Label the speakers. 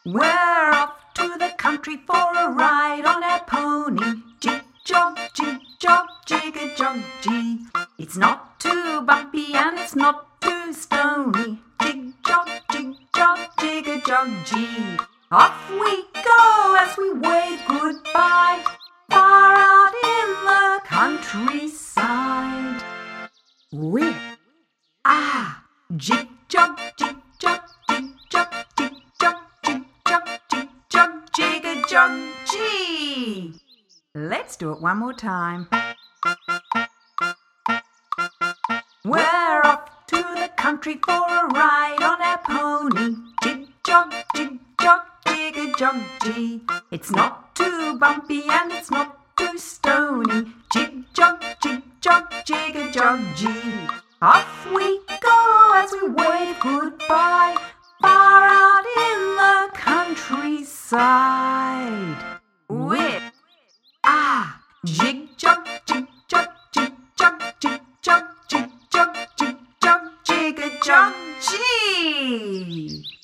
Speaker 1: We're off to the country for a ride on our pony. Jig-jog, jig-a-jog, gee. It's not too bumpy and it's not too stony. Jig-jog, jig-a-jog, gee. Off we go as we wave goodbye, far out in the countryside. We're jig-jog, jig-jog, jig-jog, jig-jog, jig-jog, jig-jog, jig-a-jog, gee. Let's do it one more time. We're off to the country for a ride on our pony. Jig-jog, jig-jog, jig-a-jog, gee. It's not too bumpy and it's not too stony. Jig-jog, jig-jog, jig-a-jog, gee. Off we go as we wave goodbye, far out in the countryside. With jig-jog, jig-jog, jig-jog, jig-jog, jig-jog, jig-jog, jig-a-jog, gee.